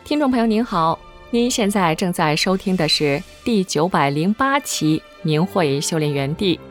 听众朋友您好，您现在正在收听的是第908期明慧修炼园地。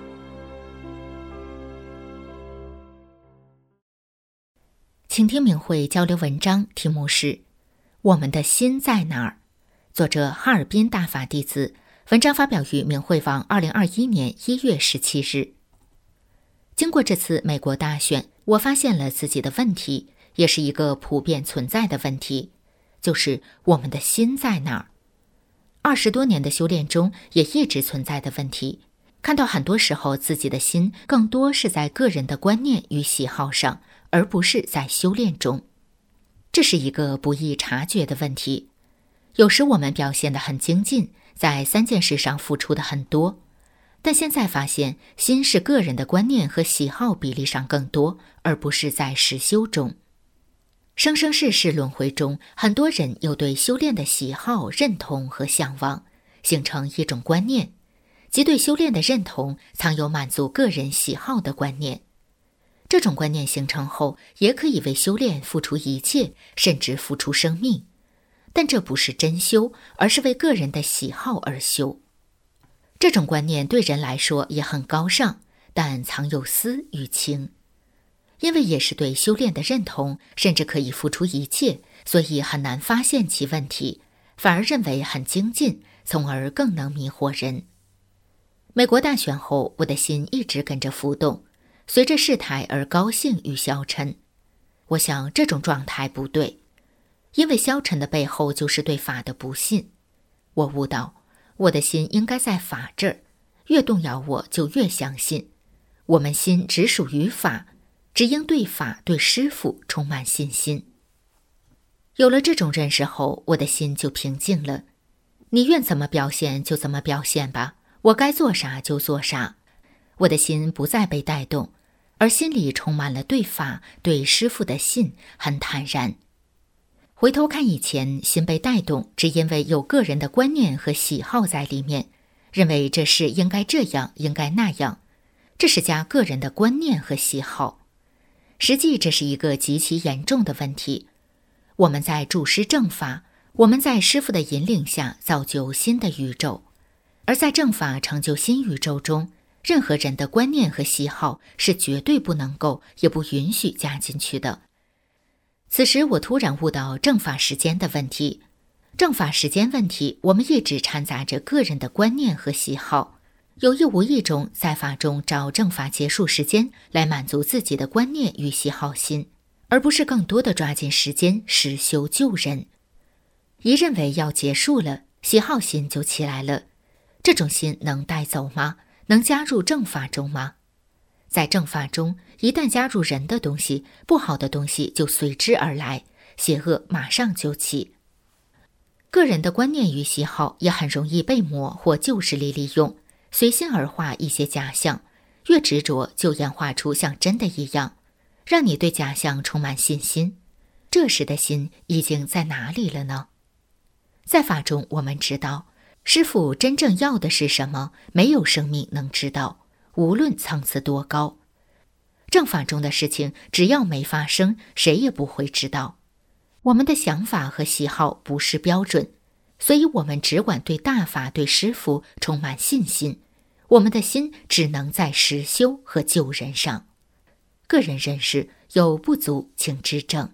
请听明慧交流文章，题目是《我们的心在哪儿》，作者哈尔滨大法弟子，文章发表于明慧网2021年1月17日。经过这次美国大选，我发现了自己的问题，也是一个普遍存在的问题，就是我们的心在哪儿。20多年的修炼中也一直存在的问题，看到很多时候自己的心更多是在个人的观念与喜好上，而不是在修炼中。这是一个不易察觉的问题。有时我们表现得很精进，在3件事上付出的很多，但现在发现心是个人的观念和喜好比例上更多，而不是在实修中。生生世世轮回中，很多人有对修炼的喜好、认同和向往，形成一种观念，即对修炼的认同藏有满足个人喜好的观念。这种观念形成后，也可以为修炼付出一切，甚至付出生命。但这不是真修，而是为个人的喜好而修。这种观念对人来说也很高尚，但藏有私与情。因为也是对修炼的认同，甚至可以付出一切，所以很难发现其问题，反而认为很精进，从而更能迷惑人。美国大选后，我的心一直跟着浮动，随着事态而高兴与消沉。我想这种状态不对，因为消沉的背后就是对法的不信。我悟到，我的心应该在法这儿，越动摇我就越相信。我们心只属于法，只应对法对师父充满信心。有了这种认识后，我的心就平静了。你愿怎么表现就怎么表现吧，我该做啥就做啥。我的心不再被带动，而心里充满了对法对师父的信，很坦然。回头看以前，心被带动，只因为有个人的观念和喜好在里面，认为这事应该这样，应该那样，这是加个人的观念和喜好。实际这是一个极其严重的问题。我们在注师正法，我们在师父的引领下造就新的宇宙，而在正法成就新宇宙中，任何人的观念和喜好是绝对不能够也不允许加进去的。此时我突然悟到正法时间的问题。正法时间问题，我们一直掺杂着个人的观念和喜好，有意无意中在法中找正法结束时间来满足自己的观念与喜好心，而不是更多的抓紧时间实修救人。一认为要结束了，喜好心就起来了。这种心能带走吗？能加入正法中吗？在正法中，一旦加入人的东西，不好的东西就随之而来，邪恶马上就起。个人的观念与喜好也很容易被魔或旧势力利用，随心而化一些假象，越执着就演化出像真的一样，让你对假象充满信心。这时的心已经在哪里了呢？在法中我们知道，师父真正要的是什么，没有生命能知道，无论层次多高。正法中的事情只要没发生，谁也不会知道。我们的想法和喜好不是标准，所以我们只管对大法对师父充满信心，我们的心只能在实修和救人上。个人认识有不足请指正。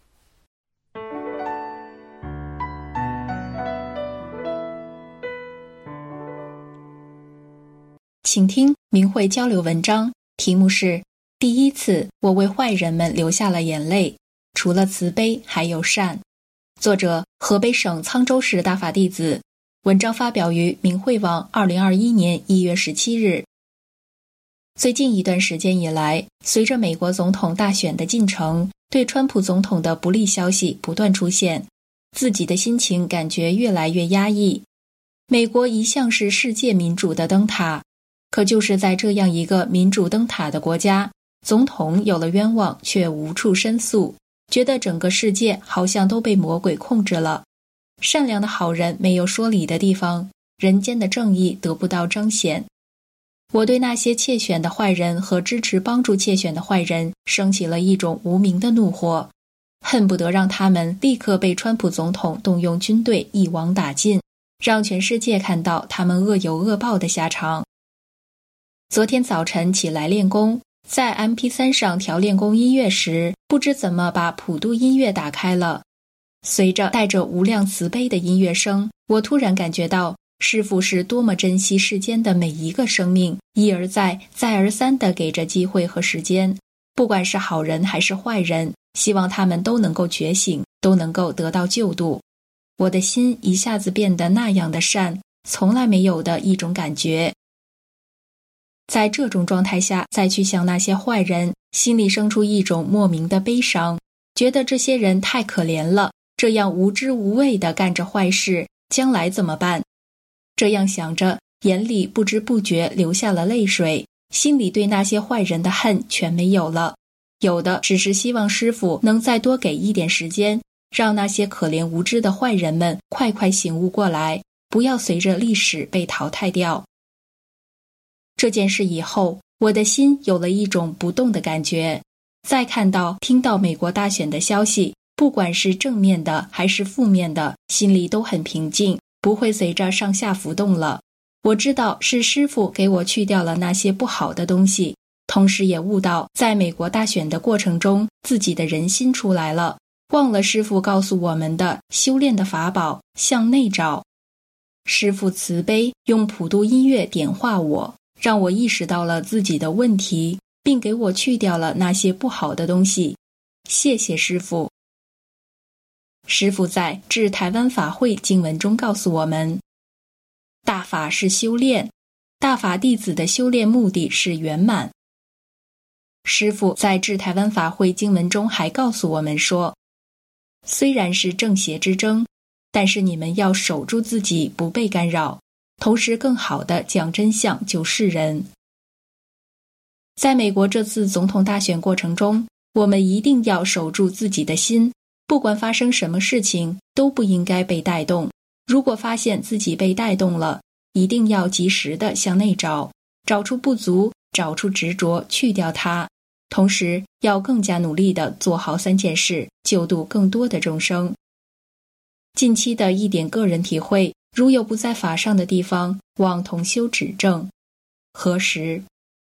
请听明慧交流文章，题目是第一次我为坏人们流下了眼泪，除了慈悲还有善。作者河北省沧州市大法弟子，文章发表于明慧网2021年1月17日。最近一段时间以来，随着美国总统大选的进程，对川普总统的不利消息不断出现，自己的心情感觉越来越压抑。美国一向是世界民主的灯塔，可就是在这样一个民主灯塔的国家，总统有了冤枉却无处申诉，觉得整个世界好像都被魔鬼控制了。善良的好人没有说理的地方，人间的正义得不到彰显。我对那些窃选的坏人和支持帮助窃选的坏人升起了一种无名的怒火。 恨不得让他们立刻被川普总统动用军队一网打尽，让全世界看到他们恶有恶报的下场。昨天早晨起来练功，在 MP3 上调练功音乐时，不知怎么把普度音乐打开了。随着带着无量慈悲的音乐声，我突然感觉到师父是多么珍惜世间的每一个生命，一而再再而三地给着机会和时间，不管是好人还是坏人，希望他们都能够觉醒，都能够得到救度。我的心一下子变得那样的善，从来没有的一种感觉。在这种状态下再去想那些坏人，心里生出一种莫名的悲伤，觉得这些人太可怜了，这样无知无畏地干着坏事，将来怎么办？这样想着，眼里不知不觉流下了泪水，心里对那些坏人的恨全没有了，有的只是希望师父能再多给一点时间，让那些可怜无知的坏人们快快醒悟过来，不要随着历史被淘汰掉。这件事以后，我的心有了一种不动的感觉。再听到美国大选的消息，不管是正面的还是负面的，心里都很平静，不会随着上下浮动了。我知道是师父给我去掉了那些不好的东西，同时也悟到在美国大选的过程中，自己的人心出来了，忘了师父告诉我们的修炼的法宝，向内找。师父慈悲，用普度音乐点化我，让我意识到了自己的问题，并给我去掉了那些不好的东西。谢谢师父。师父在致台湾法会经文中告诉我们，大法是修炼，大法弟子的修炼目的是圆满。师父在致台湾法会经文中还告诉我们说，虽然是正邪之争，但是你们要守住自己不被干扰，同时更好地讲真相救世人。在美国这次总统大选过程中，我们一定要守住自己的心，不管发生什么事情，都不应该被带动。如果发现自己被带动了，一定要及时地向内找，找出不足，找出执着，去掉它。同时要更加努力地做好3件事，救度更多的众生。近期的一点个人体会，如有不在法上的地方，望同修指正。何时？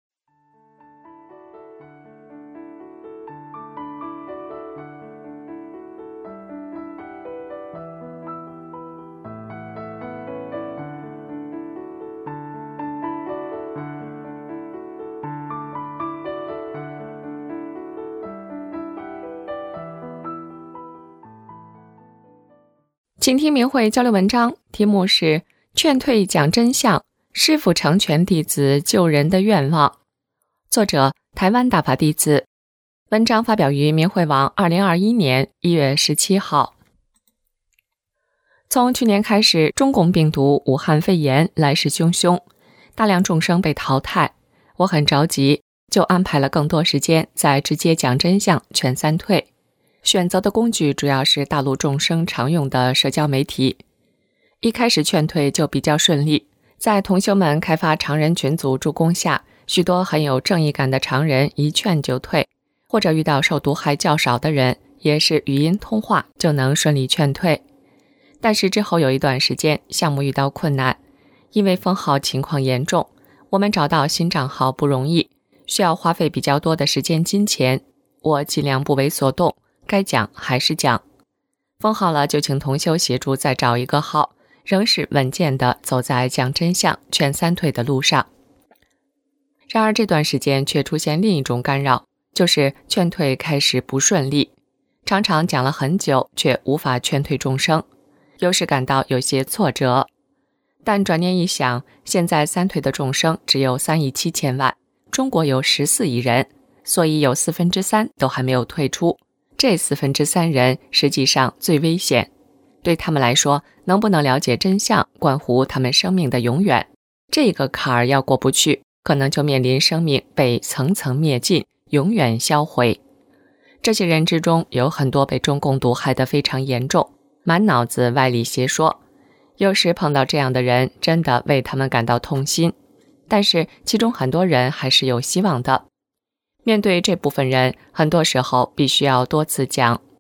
请听明慧交流文章，题目是劝退讲真相，师父成全弟子救人的愿望。作者台湾大法弟子。文章发表于明慧网2021年1月17号。从去年开始，中共病毒武汉肺炎来势汹汹，大量众生被淘汰，我很着急，就安排了更多时间在直接讲真相劝三退。选择的工具主要是大陆众生常用的社交媒体。一开始劝退就比较顺利，在同修们开发常人群组助攻下，许多很有正义感的常人一劝就退，或者遇到受毒害较少的人，也是语音通话就能顺利劝退。但是之后有一段时间，项目遇到困难，因为封号情况严重，我们找到新账号不容易，需要花费比较多的时间金钱，我尽量不为所动，该讲还是讲。封好了就请同修协助再找一个号，仍是稳健地走在讲真相劝三退的路上。然而这段时间却出现另一种干扰，就是劝退开始不顺利，常常讲了很久却无法劝退众生，有时感到有些挫折。但转念一想，现在三退的众生只有3亿7千万，中国有14亿人，所以有3/4都还没有退出。这3/4人实际上最危险，对他们来说，能不能了解真相关乎他们生命的永远，这个坎儿要过不去，可能就面临生命被层层灭尽，永远销毁。这些人之中有很多被中共毒害得非常严重，满脑子歪理邪说，有时碰到这样的人，真的为他们感到痛心，但是其中很多人还是有希望的。面对这部分人，很多时候必须要多次讲，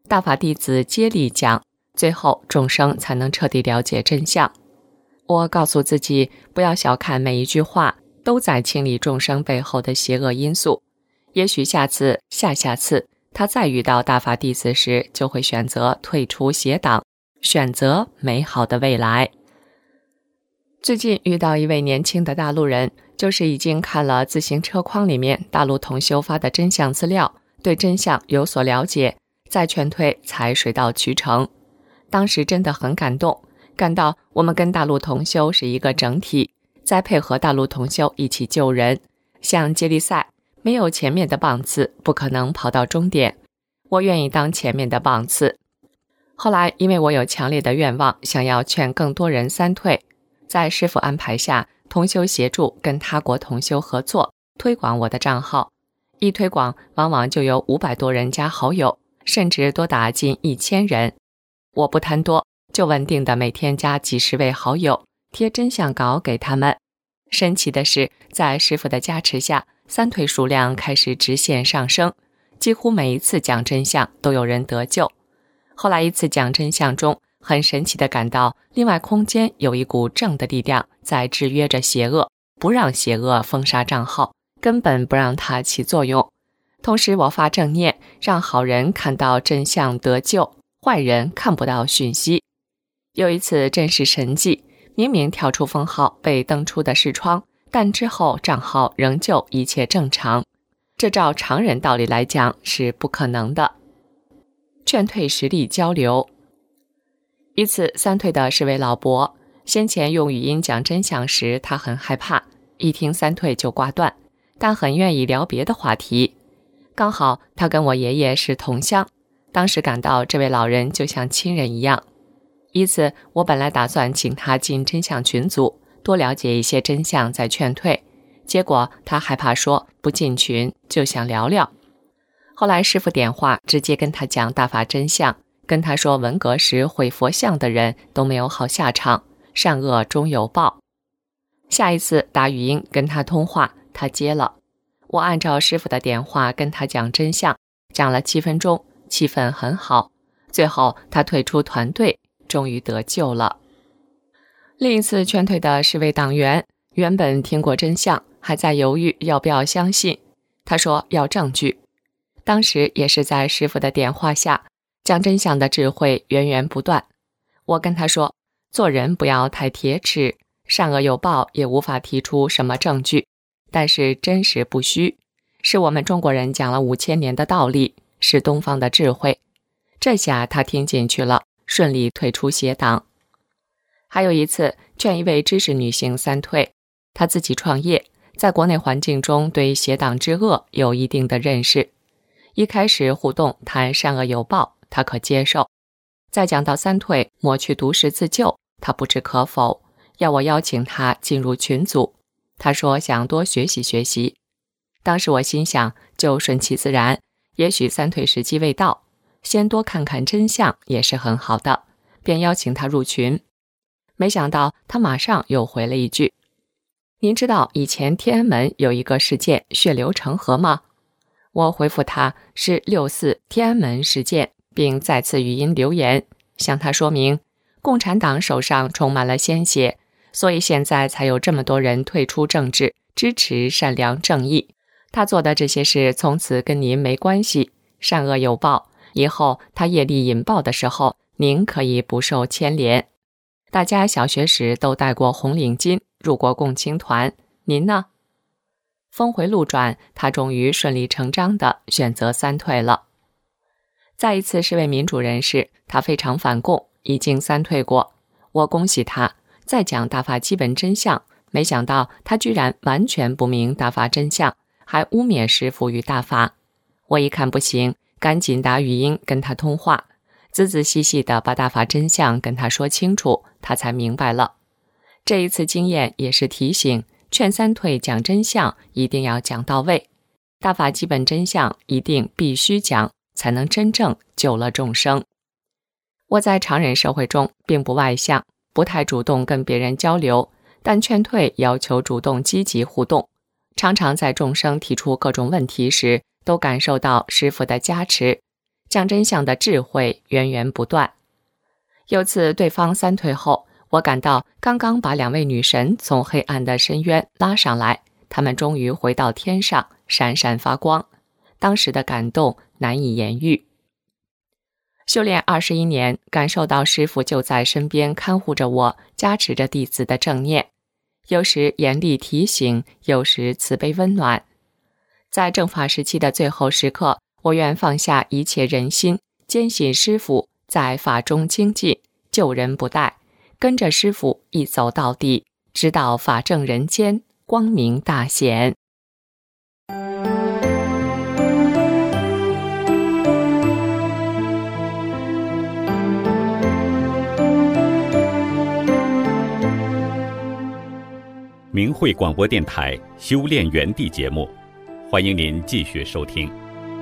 大法弟子接力讲，最后众生才能彻底了解真相。我告诉自己，不要小看每一句话都在清理众生背后的邪恶因素。也许下次、下下次，他再遇到大法弟子时，就会选择退出邪党，选择美好的未来。最近遇到一位年轻的大陆人，就是已经看了自行车筐里面大陆同修发的真相资料，对真相有所了解，再劝退才水到渠成。当时真的很感动，感到我们跟大陆同修是一个整体，再配合大陆同修一起救人。像接力赛，没有前面的棒次，不可能跑到终点。我愿意当前面的棒次。后来因为我有强烈的愿望，想要劝更多人三退，在师父安排下，同修协助跟他国同修合作，推广我的账号。一推广，往往就有500多人加好友，甚至多达近1000人。我不贪多，就稳定的每天加几十位好友，贴真相稿给他们。神奇的是，在师父的加持下，三退数量开始直线上升，几乎每一次讲真相都有人得救。后来一次讲真相中，很神奇地感到另外空间有一股正的力量在制约着邪恶，不让邪恶封杀账号，根本不让它起作用。同时我发正念，让好人看到真相得救，坏人看不到讯息。有一次真是神迹，明明跳出封号被登出的视窗，但之后账号仍旧一切正常。这照常人道理来讲是不可能的。劝退实力交流。一次三退的是位老伯，先前用语音讲真相时，他很害怕，一听三退就挂断，但很愿意聊别的话题。刚好他跟我爷爷是同乡，当时感到这位老人就像亲人一样。因此我本来打算请他进真相群组，多了解一些真相再劝退，结果他害怕说不进群，就想聊聊。后来师父点化，直接跟他讲大法真相，跟他说文革时毁佛像的人都没有好下场，善恶终有报。下一次打语音跟他通话，他接了。我按照师父的点化跟他讲真相，讲了7分钟，气氛很好。最后他退出团队，终于得救了。另一次劝退的是位党员，原本听过真相，还在犹豫要不要相信。他说要证据。当时也是在师父的点化下，讲真相的智慧源源不断。我跟他说，做人不要太铁齿，善恶有报也无法提出什么证据，但是真实不虚，是我们中国人讲了5000年的道理，是东方的智慧。这下他听进去了，顺利退出邪党。还有一次劝一位知识女性三退，她自己创业，在国内环境中对邪党之恶有一定的认识。一开始互动谈善恶有报，她可接受，再讲到三退抹去毒誓自救，她不置可否，要我邀请她进入群组。她说想多学习学习。当时我心想，就顺其自然，也许三退时机未到，先多看看真相也是很好的，便邀请她入群。没想到她马上又回了一句，您知道以前天安门有一个事件血流成河吗？我回复他是6·4天安门事件，并再次语音留言，向他说明共产党手上充满了鲜血，所以现在才有这么多人退出政治，支持善良正义。他做的这些事从此跟您没关系，善恶有报，以后他业力引爆的时候，您可以不受牵连。大家小学时都戴过红领巾，入过共青团，您呢？峰回路转，他终于顺理成章地选择三退了。再一次是位民主人士，他非常反共，已经三退过。我恭喜他，再讲大法基本真相，没想到他居然完全不明大法真相，还污蔑师父与大法。我一看不行，赶紧打语音跟他通话，仔仔细细地把大法真相跟他说清楚，他才明白了。这一次经验也是提醒，劝三退讲真相一定要讲到位，大法基本真相一定必须讲，才能真正救了众生。我在常人社会中并不外向，不太主动跟别人交流，但劝退要求主动积极互动，常常在众生提出各种问题时，都感受到师父的加持， 讲真相的智慧源源不断。有次对方3退后，我感到刚刚把2位女神从黑暗的深渊拉上来，她们终于回到天上，闪闪发光。当时的感动难以言喻。修炼21年，感受到师父就在身边看护着我，加持着弟子的正念，有时严厉提醒，有时慈悲温暖。在正法时期的最后时刻，我愿放下一切人心，坚信师父在法中精进，救人不怠，跟着师父一走到底，直到法正人间，光明大显。 明慧广播电台修炼园地节目，欢迎您继续收听。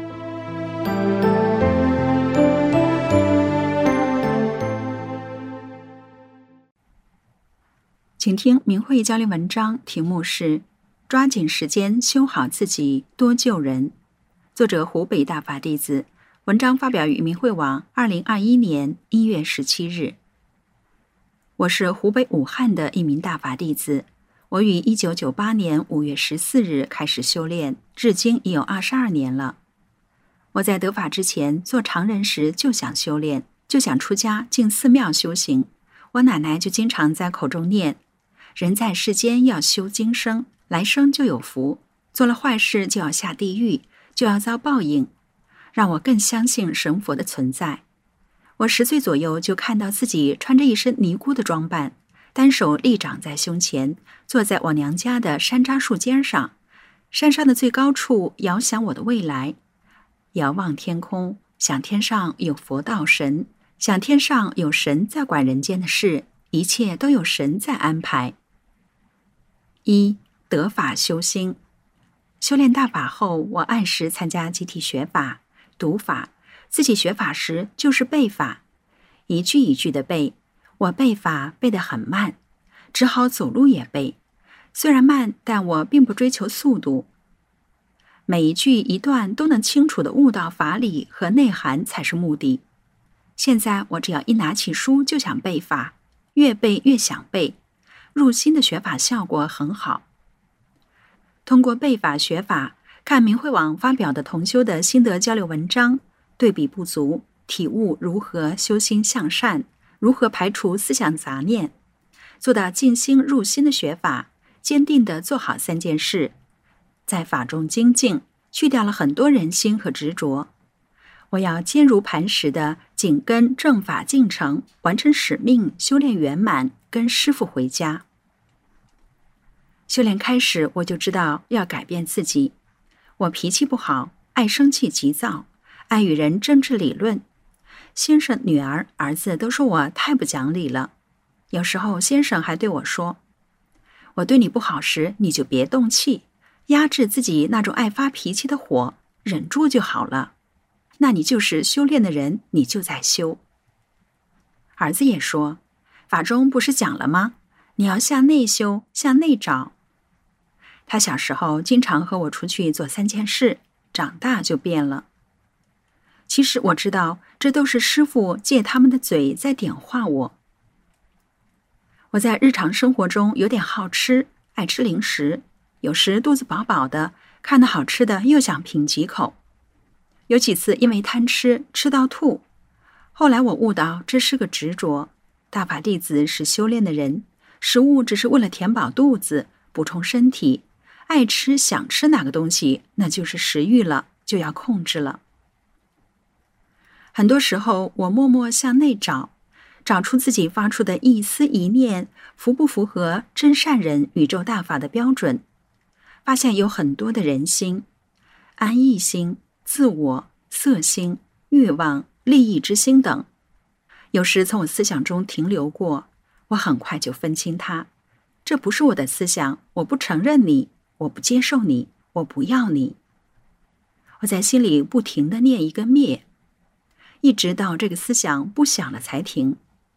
请听明慧交流文章，题目是抓紧时间修好自己，多救人。作者湖北大法弟子，文章发表于明慧网2021年1月17日。我是湖北武汉的一名大法弟子，我于1998年5月14日开始修炼，至今已有22年了。我在得法之前做常人时就想修炼，就想出家进寺庙修行。我奶奶就经常在口中念：人在世间要修今生，来生就有福，做了坏事就要下地狱，就要遭报应，让我更相信神佛的存在。我10岁左右就看到自己穿着一身尼姑的装扮，单手立掌在胸前，坐在我娘家的山楂树尖上，山上的最高处遥想我的未来。遥望天空，想天上有佛道神，想天上有神在管人间的事，一切都有神在安排。1. 得法修心。修炼大法后，我按时参加集体学法、读法，自己学法时就是背法，一句一句的背。我背法背得很慢，只好走路也背。虽然慢，但我并不追求速度。每一句一段都能清楚地悟到法理和内涵才是目的。现在我只要一拿起书就想背法，越背越想背，入心的学法效果很好。通过背法学法，看明慧网发表的同修的心得交流文章，对比不足，体悟如何修心向善，如何排除思想杂念，做到静心入心的学法，坚定地做好3件事，在法中精进，去掉了很多人心和执着。我要坚如磐石地紧跟正法进程，完成使命，修炼圆满，跟师父回家。修炼开始，我就知道要改变自己。我脾气不好，爱生气急躁，爱与人争执理论。先生、女儿、儿子都说我太不讲理了。有时候先生还对我说：我对你不好时，你就别动气，压制自己那种爱发脾气的火，忍住就好了。那你就是修炼的人，你就在修。儿子也说：法中不是讲了吗？你要向内修，向内找。他小时候经常和我出去做3件事，长大就变了。其实我知道，这都是师父借他们的嘴在点化我。我在日常生活中有点好吃，爱吃零食，有时肚子饱饱的，看到好吃的又想品几口。有几次因为贪吃，吃到吐。后来我悟到这是个执着，大法弟子是修炼的人，食物只是为了填饱肚子，补充身体，爱吃想吃哪个东西，那就是食欲了，就要控制了。很多时候我默默向内找，找出自己发出的一丝一念符不符合真善人宇宙大法的标准，发现有很多的人心、安逸心、自我、色心、欲望、利益之心等。有时从我思想中停留过，我很快就分清它，这不是我的思想，我不承认你，我不接受你，我不要你。我在心里不停地念一个灭，一直到这个思想不响了才停。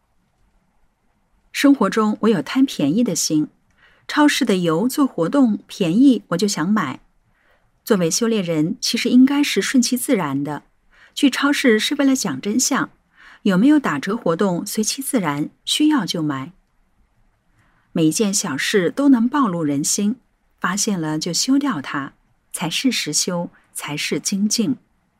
生活中我有贪便宜的心，超市的油做活动便宜我就想买。作为修炼人，其实应该是顺其自然的， 去超市是为了讲真相，有没有打折活动随其自然，需要就买。每一件小事都能暴露人心，发现了就修掉它，才是实修，才是精进。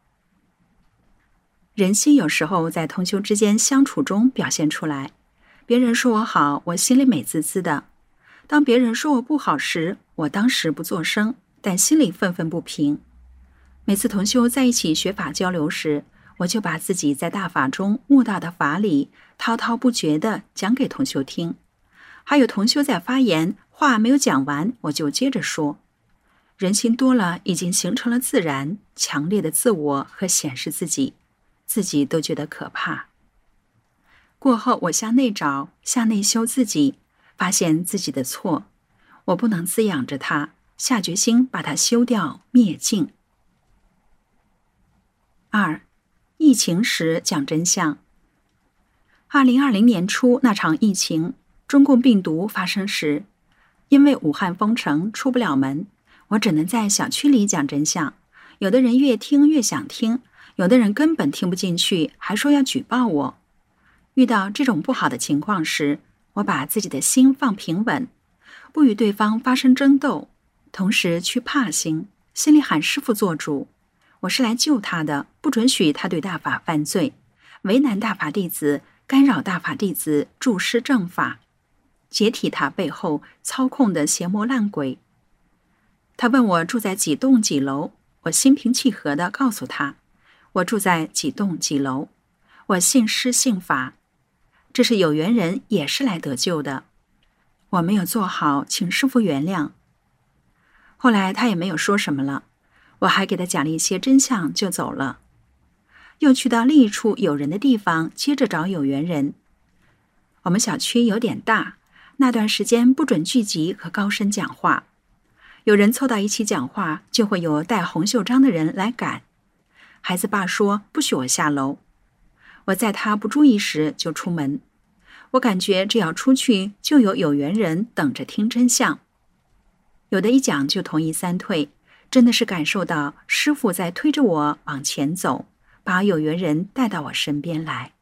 人心有时候在同修之间相处中表现出来，别人说我好，我心里美滋滋的；当别人说我不好时，我当时不作声，但心里愤愤不平。每次同修在一起学法交流时，我就把自己在大法中悟到的法理滔滔不绝地讲给同修听。还有同修在发言，话没有讲完，我就接着说。人心多了，已经形成了自然、强烈的自我和显示自己，自己都觉得可怕。过后我向内找，向内修自己，发现自己的错，我不能滋养着它，下决心把它修掉灭尽。2. 疫情时讲真相。2020年初那场疫情，中共病毒发生时，因为武汉封城出不了门，我只能在小区里讲真相。有的人越听越想听，有的人根本听不进去，还说要举报我。遇到这种不好的情况时，我把自己的心放平稳，不与对方发生争斗，同时去怕心，心里喊师父做主，我是来救他的，不准许他对大法犯罪，为难大法弟子，干扰大法弟子助施正法，解体他背后操控的邪魔烂鬼。他问我住在几栋几楼，我心平气和地告诉他，我住在几栋几楼，我信师信法，这是有缘人也是来得救的，我没有做好，请师父原谅。后来他也没有说什么了，我还给他讲了一些真相就走了。又去到另一处有人的地方，接着找有缘人。我们小区有点大，那段时间不准聚集和高声讲话，有人凑到一起讲话，就会有戴红袖章的人来赶。孩子爸说不许我下楼，我在他不注意时就出门。我感觉只要出去，就有缘人等着听真相。有的一讲就同意三退，真的是感受到师父在推着我往前走，把有缘人带到我身边来。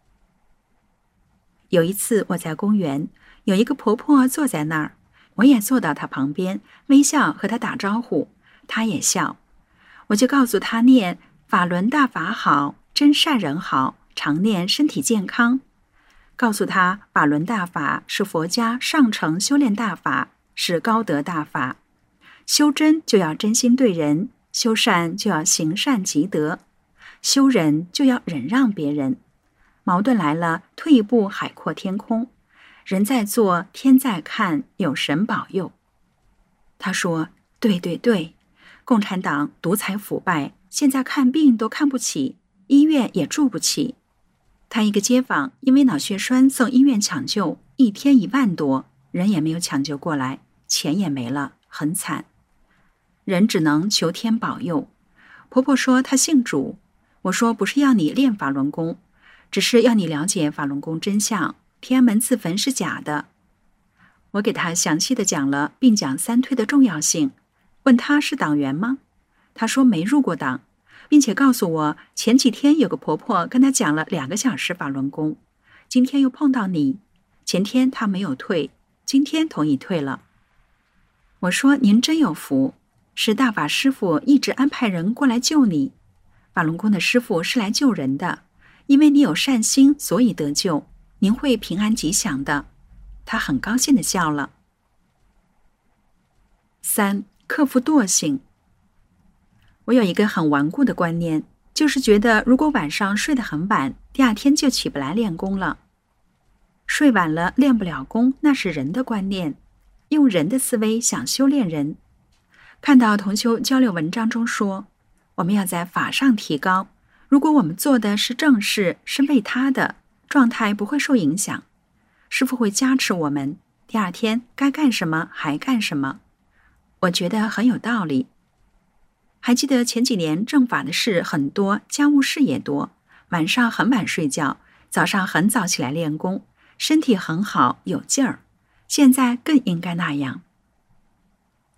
有一次我在公园，有一个婆婆坐在那儿，我也坐到她旁边，微笑和她打招呼，她也笑。我就告诉她念法轮大法好，真善人好，常念身体健康。告诉她法轮大法是佛家上乘修炼大法，是高德大法。修真就要真心对人，修善就要行善积德，修忍就要忍让别人。矛盾来了，退一步海阔天空。人在做，天在看，有神保佑。他说，对对对，共产党独裁腐败，现在看病都看不起，医院也住不起。他一个街坊因为脑血栓送医院抢救，一天1万多，人也没有抢救过来，钱也没了，很惨。人只能求天保佑。婆婆说她信主，我说不是要你练法轮功，只是要你了解法轮功真相，天安门自焚是假的。我给她详细的讲了，并讲三退的重要性。问她是党员吗？她说没入过党，并且告诉我前几天有个婆婆跟她讲了2个小时法轮功，今天又碰到你，前天她没有退，今天同意退了。我说您真有福，是大法师父一直安排人过来救你。法轮功的师父是来救人的，因为你有善心，所以得救，您会平安吉祥的。他很高兴地笑了。3. 克服惰性。我有一个很顽固的观念，就是觉得如果晚上睡得很晚，第2天就起不来练功了。睡晚了练不了功，那是人的观念，用人的思维想修炼人。看到同修交流文章中说，我们要在法上提高，如果我们做的是正事，是为他的，状态不会受影响，师父会加持我们，第2天该干什么还干什么。我觉得很有道理。还记得前几年正法的事很多，家务事也多，晚上很晚睡觉，早上很早起来练功，身体很好，有劲儿，现在更应该那样。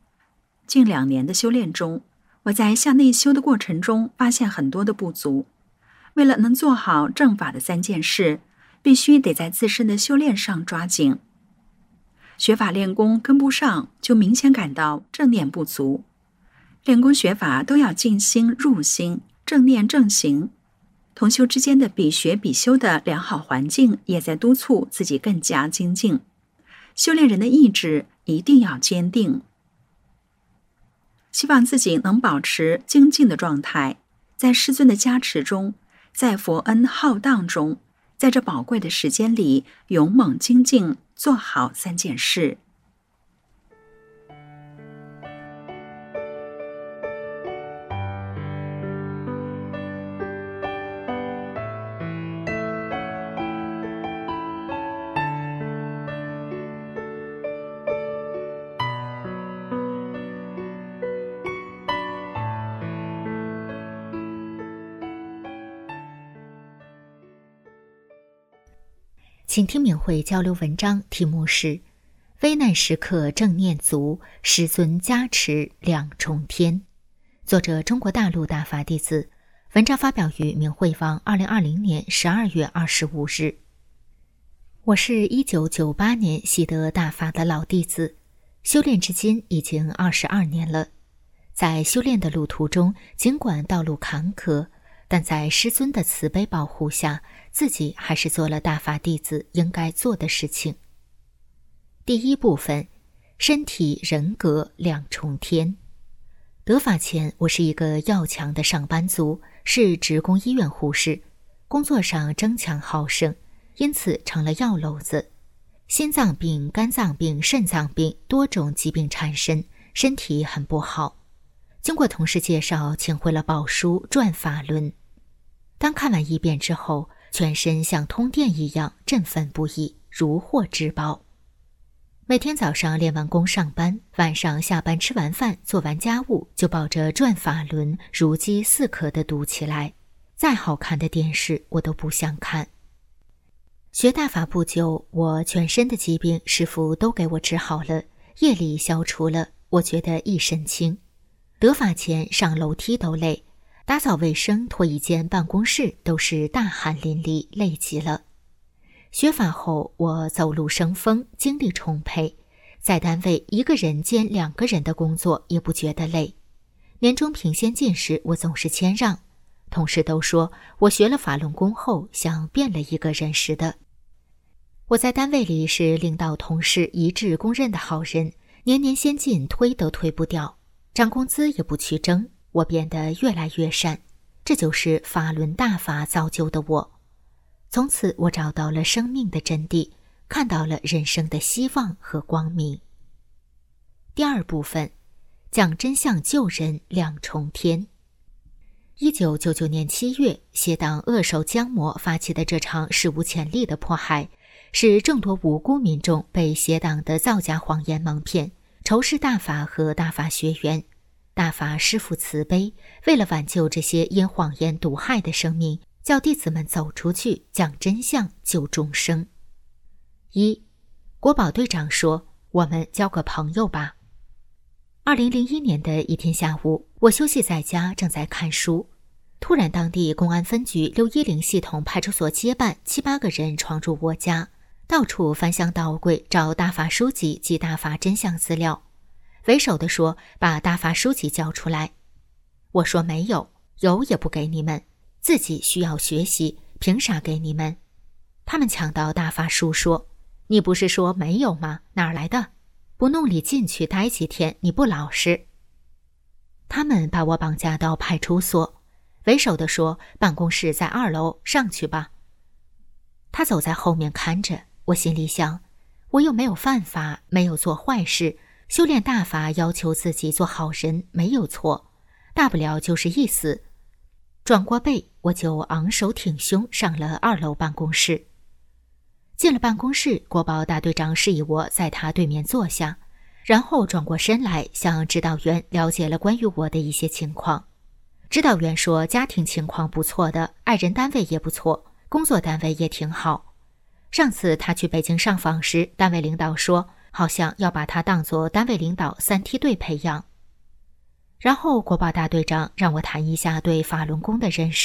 近2年的修炼中，我在向内修的过程中发现很多的不足， 为了能做好正法的3件事，必须得在自身的修炼上抓紧。学法练功跟不上，就明显感到正念不足。练功学法都要静心入心，正念正行。同修之间的比学比修的良好环境，也在督促自己更加精进。修炼人的意志一定要坚定。希望自己能保持精进的状态，在师尊的加持中，在佛恩浩荡中，在这宝贵的时间里勇猛精进，做好3件事。 请听明慧交流文章，题目是危难时刻正念足，师尊加持两重天。作者中国大陆大法弟子，文章发表于明慧网2020年12月25日。我是1998年习得大法的老弟子，修炼至今已经22年了。在修炼的路途中，尽管道路坎坷，但在师尊的慈悲保护下，自己还是做了大法弟子应该做的事情。第一部分，身体人格两重天。得法前，我是一个要强的上班族，是职工医院护士，工作上争强好胜，因此成了药篓子。心脏病、肝脏病、肾脏病多种疾病缠身，身体很不好。经过同事介绍，请回了宝书《转法轮》。当看完一遍之后，全身像通电一样振奋不已，如获至宝。每天早上练完功上班，晚上下班吃完饭，做完家务，就抱着《转法轮》如饥似渴地读起来。再好看的电视我都不想看。学大法不久，我全身的疾病师父都给我治好了，业力消除了，我觉得一身轻。得法前上楼梯都累，打扫卫生、拖一间办公室都是大汗淋漓，累极了。学法后，我走路生风，精力充沛，在单位1个人兼2个人的工作也不觉得累。年终评先进时，我总是谦让，同事都说我学了法轮功后像变了一个人似的。我在单位里是领导同事一致公认的好人，年年先进，推都推不掉，涨工资也不去争，我变得越来越善。这就是法轮大法造就的我。从此我找到了生命的真谛，看到了人生的希望和光明。第二部分，讲真相救人两重天。1999年7月，邪党恶手江魔发起的这场史无前例的迫害，使众多无辜民众被邪党的造假谎言蒙骗，仇视大法和大法学员。大法师父慈悲，为了挽救这些因谎言毒害的生命，叫弟子们走出去，讲真相，救众生。1. 国保队长说，我们交个朋友吧。2001年的一天下午，我休息在家，正在看书。突然当地公安分局610系统派出所接办7、8个人闯入我家，到处翻箱倒柜找大法书籍及大法真相资料。为首的说，把大法书籍交出来。我说没有，有也不给你们，自己需要学习，凭啥给你们？他们抢到大法书说，你不是说没有吗？哪儿来的？不弄里进去待几天，你不老实。他们把我绑架到派出所，为首的说，办公室在2楼，上去吧。他走在后面看着，我心里想，我又没有犯法，没有做坏事，修炼大法要求自己做好人，没有错，大不了就是一死。转过背，我就昂首挺胸上了2楼办公室。进了办公室，国保大队长示意我在他对面坐下，然后转过身来向指导员了解了关于我的一些情况。指导员说，家庭情况不错的，爱人单位也不错，工作单位也挺好。上次他去北京上访时，单位领导说，好像要把他当作单位领导3梯队培养。然后国保大队长让我谈一下对法轮功的认识，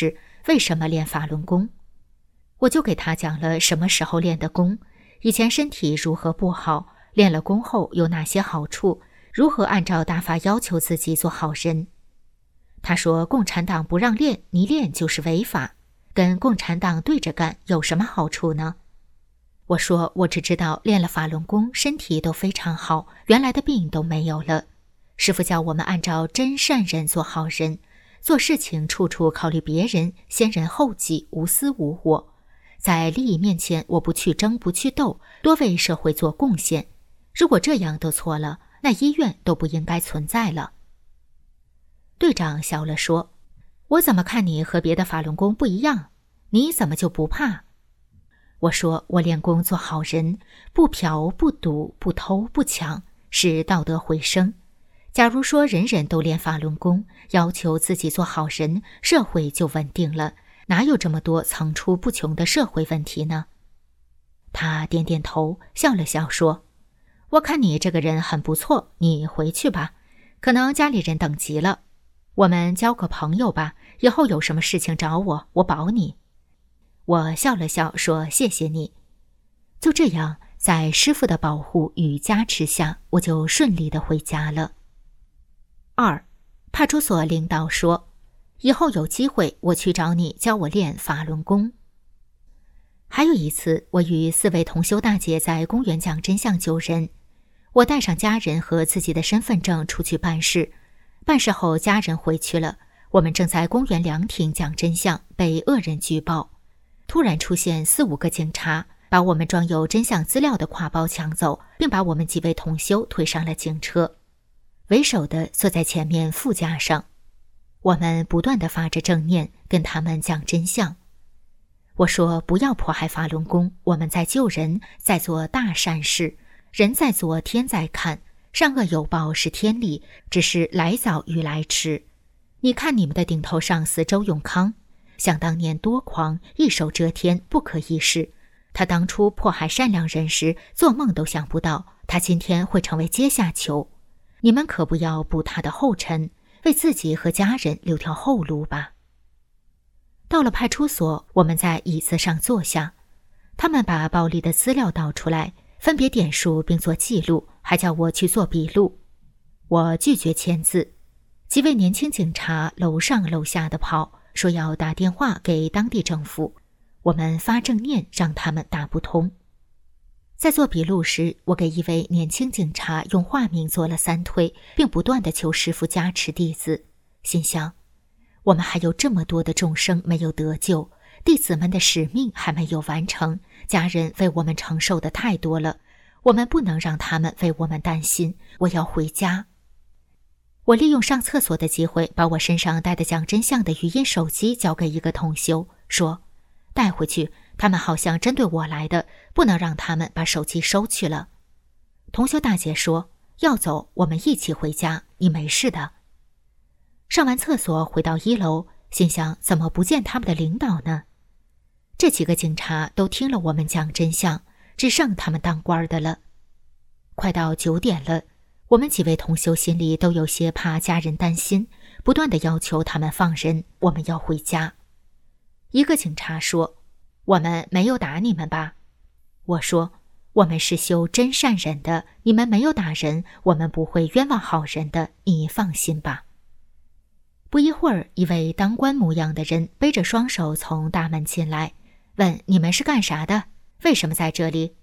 为什么练法轮功。我就给他讲了什么时候练的功，以前身体如何不好，练了功后有哪些好处，如何按照大法要求自己做好人。他说共产党不让练，你练就是违法，跟共产党对着干有什么好处呢？我说我只知道练了法轮功身体都非常好，原来的病都没有了。师父叫我们按照真善人做好人，做事情处处考虑别人，先人后己，无私无我。在利益面前，我不去争，不去斗，多为社会做贡献。如果这样都错了，那医院都不应该存在了。队长笑了说，我怎么看你和别的法轮功不一样？你怎么就不怕？我说我练功做好人，不嫖不赌不偷不抢，是道德回升。假如说人人都练法轮功，要求自己做好人，社会就稳定了，哪有这么多层出不穷的社会问题呢？他点点头，笑了笑说，我看你这个人很不错，你回去吧，可能家里人等急了，我们交个朋友吧，以后有什么事情找我，我保你。我笑了笑说，谢谢你。就这样，在师父的保护与加持下，我就顺利地回家了。2. 派出所领导说，以后有机会我去找你教我练法轮功。还有一次，我与4位同修大姐在公园讲真相救人，我带上家人和自己的身份证出去办事，办事后家人回去了，我们正在公园凉亭讲真相，被恶人举报，突然出现4、5个警察，把我们装有真相资料的挎包抢走，并把我们几位同修推上了警车，为首的坐在前面副驾上。我们不断地发着正念，跟他们讲真相。我说不要迫害法轮功，我们在救人，在做大善事，人在做天在看，善恶有报是天理，只是来早与来迟。你看你们的顶头上司周永康，想当年多狂，一手遮天，不可一世。他当初迫害善良人时，做梦都想不到他今天会成为阶下囚。你们可不要步他的后尘，为自己和家人留条后路吧。到了派出所，我们在椅子上坐下，他们把包里的资料倒出来，分别点数并做记录，还叫我去做笔录。我拒绝签字。几位年轻警察楼上楼下的跑，说要打电话给当地政府，我们发正念让他们打不通。在做笔录时，我给一位年轻警察用化名做了3推，并不断地求师父加持弟子，心想我们还有这么多的众生没有得救，弟子们的使命还没有完成，家人为我们承受的太多了，我们不能让他们为我们担心，我要回家。我利用上厕所的机会，把我身上带的讲真相的语音手机交给一个同修，说带回去，他们好像针对我来的，不能让他们把手机收去了。同修大姐说要走，我们一起回家，你没事的。上完厕所回到1楼，心想怎么不见他们的领导呢？这几个警察都听了我们讲真相，只剩他们当官的了。快到9点了，我们几位同修心里都有些怕家人担心，不断地要求他们放人，我们要回家。一个警察说，我们没有打你们吧？我说，我们是修真善忍的，你们没有打人，我们不会冤枉好人的，你放心吧。不一会儿，一位当官模样的人背着双手从大门进来，问你们是干啥的？为什么在这里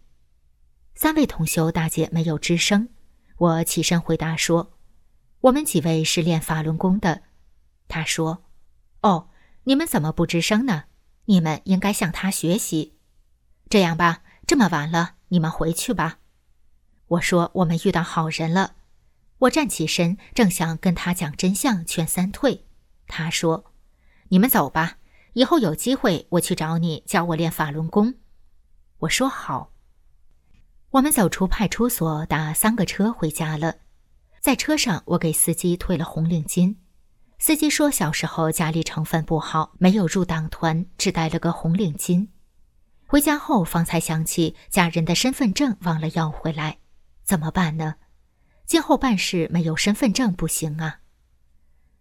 ？3位同修大姐没有吱声。我起身回答说，我们几位是练法轮功的。他说，哦，你们怎么不吱声呢？你们应该向他学习。这样吧，这么晚了，你们回去吧。我说我们遇到好人了。我站起身，正想跟他讲真相，劝3退。他说，你们走吧，以后有机会我去找你，教我练法轮功。我说好。我们走出派出所，打3个车回家了。在车上，我给司机退了红领巾。司机说小时候家里成分不好，没有入党团，只带了个红领巾。回家后方才想起家人的身份证忘了要回来，怎么办呢？今后办事没有身份证不行啊。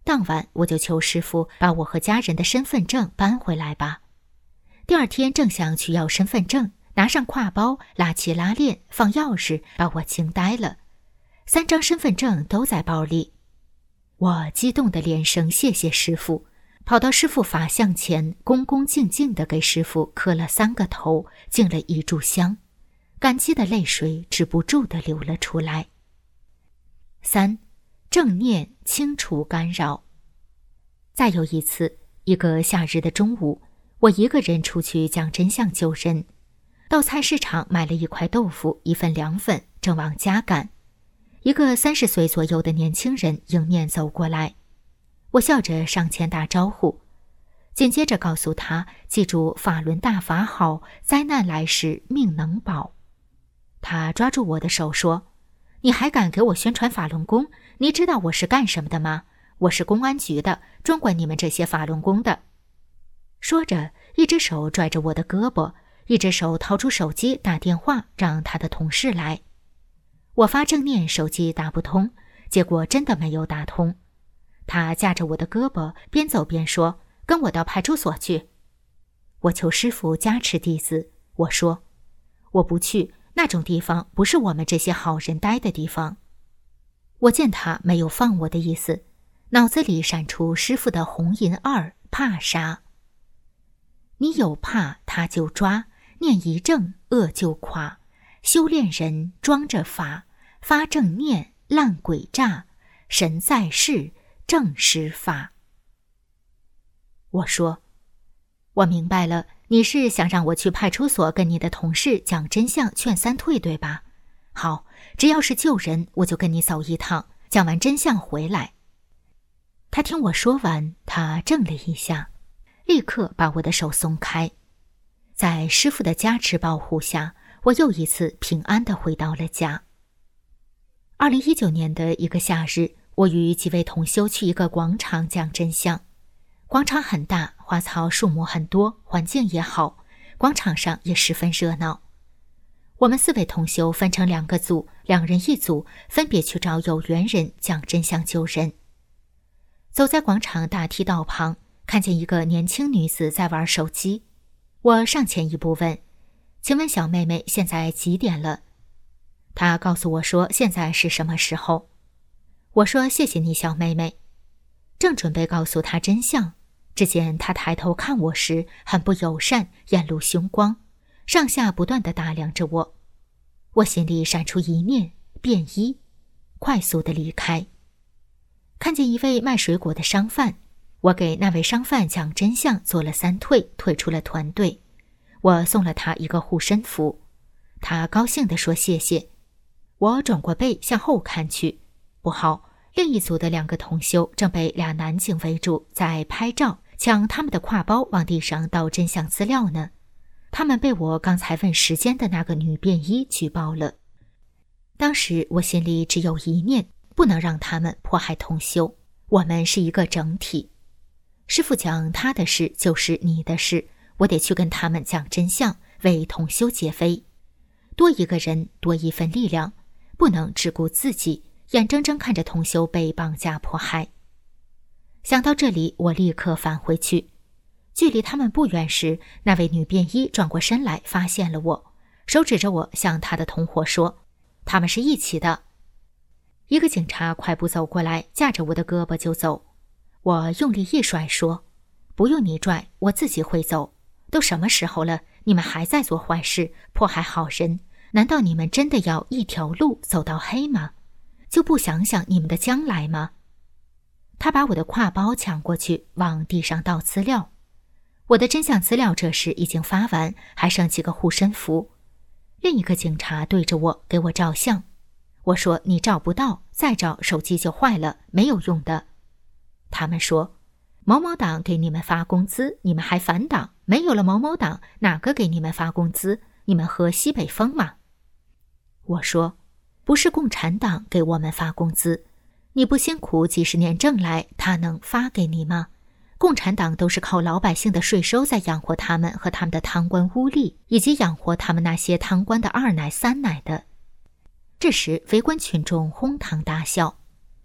当晚我就求师傅把我和家人的身份证搬回来吧。第二天正想去要身份证，拿上挎包，拉起拉链，放钥匙，把我惊呆了。3张身份证都在包里。我激动地连声谢谢师傅，跑到师傅法像前，恭恭敬敬地给师傅磕了3个头，敬了1炷香，感激的泪水止不住地流了出来。3. 正念清除干扰。再有一次，一个夏日的中午，我一个人出去讲真相救人，到菜市场买了1块豆腐，1份凉粉，正往家赶。一个30岁左右的年轻人迎面走过来，我笑着上前打招呼，紧接着告诉他记住法轮大法好，灾难来时命能保。他抓住我的手说，你还敢给我宣传法轮功？你知道我是干什么的吗？我是公安局的，专管你们这些法轮功的。说着，一只手拽着我的胳膊，一只手掏出手机打电话让他的同事来。我发正念手机打不通，结果真的没有打通。他架着我的胳膊，边走边说，跟我到派出所去。我求师父加持弟子，我说，我不去，那种地方不是我们这些好人待的地方。我见他没有放我的意思，脑子里闪出师父的红银2，怕啥？你有怕他就抓，念一正恶就垮，修炼人装着法，发正念烂鬼诈，神在世正施法。我说，我明白了，你是想让我去派出所跟你的同事讲真相劝3退对吧？好，只要是救人，我就跟你走一趟，讲完真相回来。他听我说完，他怔了一下，立刻把我的手松开。在师父的加持保护下，我又一次平安地回到了家。2019年的一个夏日，我与几位同修去一个广场讲真相。广场很大，花草树木很多，环境也好，广场上也十分热闹。我们4位同修分成2个组，2人一组，分别去找有缘人讲真相救人。走在广场大梯道旁，看见一个年轻女子在玩手机。我上前一步问，请问小妹妹现在几点了？她告诉我说现在是什么时候。我说谢谢你小妹妹。正准备告诉她真相，只见她抬头看我时很不友善，眼露凶光，上下不断地打量着我。我心里闪出一念，便衣，快速地离开。看见一位卖水果的商贩，我给那位商贩讲真相做了3退，退出了团队。我送了他一个护身符，他高兴地说谢谢。我转过背向后看去，不好，另一组的2个同修正被2男警围住，在拍照，抢他们的挎包往地上倒真相资料呢。他们被我刚才问时间的那个女便衣举报了。当时我心里只有一念，不能让他们迫害同修，我们是一个整体。师父讲他的事就是你的事，我得去跟他们讲真相，为同修解非。多一个人，多一份力量，不能只顾自己，眼睁睁看着同修被绑架迫害。想到这里，我立刻返回去。距离他们不远时，那位女便衣转过身来发现了我，手指着我向他的同伙说，他们是一起的。一个警察快步走过来，架着我的胳膊就走。我用力一甩说，不用你拽，我自己会走。都什么时候了，你们还在做坏事，迫害好人，难道你们真的要一条路走到黑吗？就不想想你们的将来吗？他把我的挎包抢过去，往地上倒资料。我的真相资料这时已经发完，还剩几个护身符。另一个警察对着我给我照相。我说你照不到，再照手机就坏了，没有用的。他们说，某某党给你们发工资，你们还反党，没有了某某党，哪个给你们发工资？你们喝西北风吗？我说，不是共产党给我们发工资，你不辛苦几十年挣来，他能发给你吗？共产党都是靠老百姓的税收在养活他们和他们的贪官污吏，以及养活他们那些贪官的2奶3奶的。这时围观群众哄堂大笑。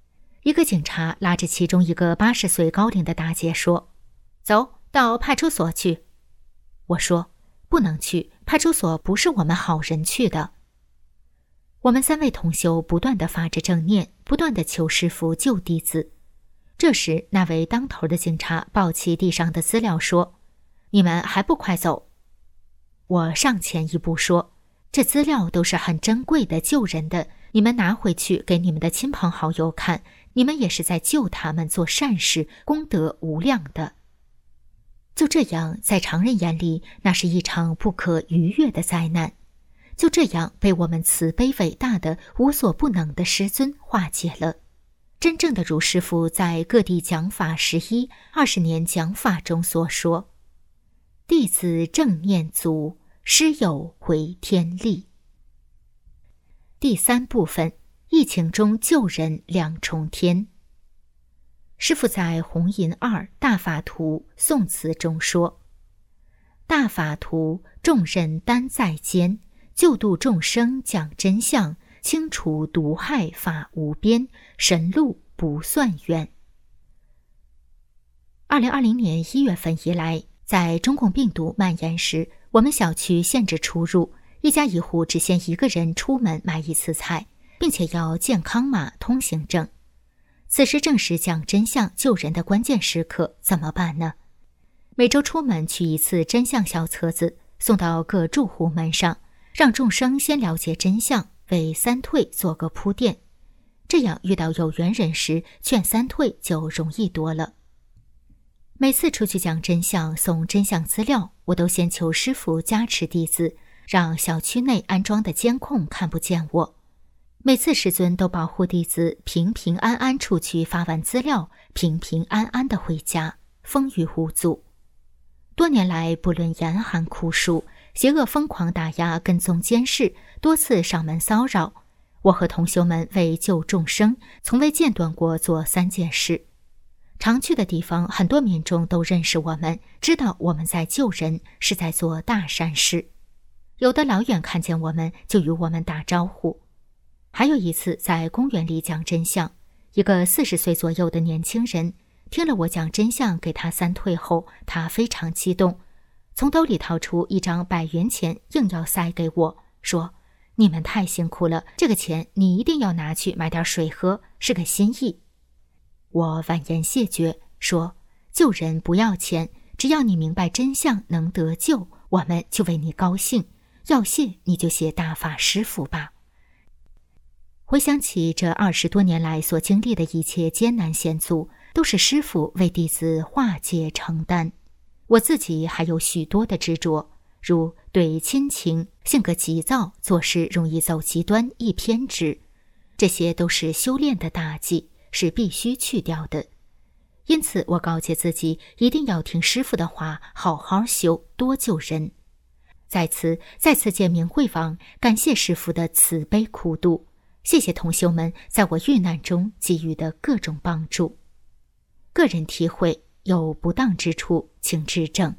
一个警察拉着其中一个80岁高龄的大姐说：“走到派出所去。”我说：“不能去，派出所不是我们好人去的。”我们3位同修不断地发着正念，不断地求师父救弟子。这时，那位当头的警察抱起地上的资料说：“你们还不快走！”我上前一步说：“这资料都是很珍贵的救人的，你们拿回去给你们的亲朋好友看，你们也是在救他们做善事，功德无量的。”就这样，在常人眼里，那是一场不可逾越的灾难，就这样被我们慈悲伟大的无所不能的师尊化解了。真正的如师父在各地讲法11、20年讲法中所说：“弟子正念足，师有回天力。”第3部分，疫情中救人2重天。师父在弘淫2大法图宋词中说：“大法图重任担在肩，救度众生讲真相，清除毒害法无边，神路不算远。”2020年1月份以来，在中共病毒蔓延时，我们小区限制出入，一家一户只限1个人出门买1次菜，并且要健康码、通行证。此时正是讲真相救人的关键时刻，怎么办呢？每周出门取1次真相小册子，送到各住户门上，让众生先了解真相，为3退做个铺垫。这样遇到有缘人时，劝3退就容易多了。每次出去讲真相、送真相资料，我都先求师父加持弟子，让小区内安装的监控看不见我。每次师尊都保护弟子平平安安出去发完资料，平平安安地回家，风雨无阻。多年来，不论严寒酷暑，邪恶疯狂打压、跟踪监视，多次上门骚扰，我和同修们为救众生，从未间断过做3件事。常去的地方，很多民众都认识我们，知道我们在救人，是在做大善事。有的老远看见我们，就与我们打招呼。还有一次在公园里讲真相，一个40岁左右的年轻人听了我讲真相给他3退后，他非常激动，从兜里掏出1张100元钱，硬要塞给我，说：“你们太辛苦了，这个钱你一定要拿去买点水喝，是个心意。”我婉言谢绝，说：“救人不要钱，只要你明白真相能得救，我们就为你高兴，要谢你就谢大法师父吧。”回想起这20多年来所经历的一切艰难险阻，都是师父为弟子化解承担。我自己还有许多的执着，如对亲情、性格急躁、做事容易走极端、易偏执，这些都是修炼的大忌，是必须去掉的。因此我告诫自己，一定要听师父的话，好好修，多救人。再次见明慧王，感谢师父的慈悲苦度，谢谢同修们在我遇难中给予的各种帮助。个人体会有不当之处，请指正。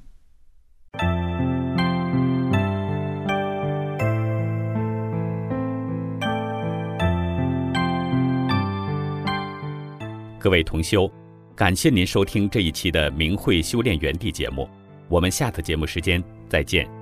各位同修，感谢您收听这一期的明慧修炼园地节目，我们下次节目时间再见。